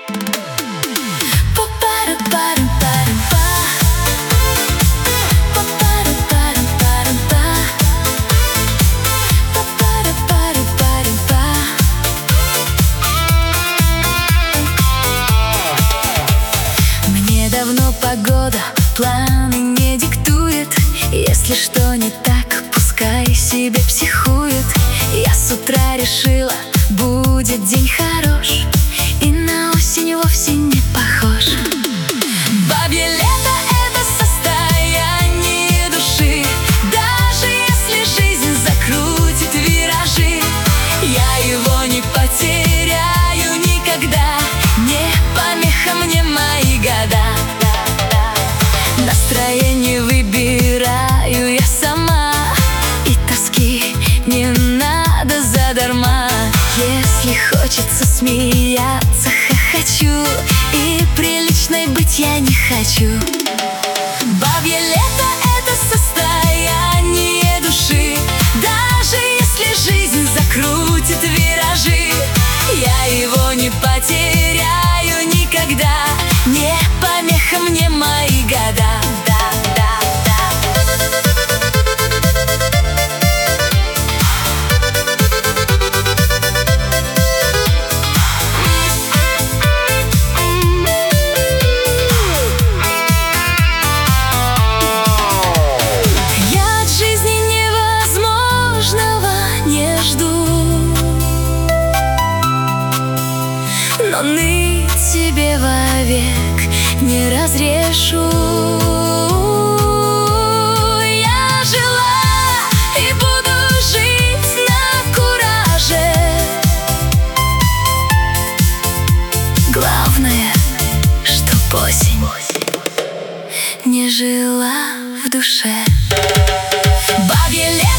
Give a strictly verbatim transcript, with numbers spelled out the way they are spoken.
Давно погода планы не диктует. Если что не так, пускай себе психует. Я с утра решила, будет день хорош, и на осень вовсе не похож. Бабье лето — это состояние души. Даже если жизнь закрутит виражи, я его не потеряю никогда. Не помеха мне мои года. Настроение выбираю я сама, и тоски не надо задарма. Если хочется смеяться, хохочу, и приличной быть я не хочу. Бабье лето — это состояние души. Даже если жизнь закрутит виражи, я его не потеряю никогда. Не помеха мне мои года. Но ныть себе вовек не разрешу. Я жила и буду жить на кураже. Главное, чтоб осень не жила в душе. Бабье лето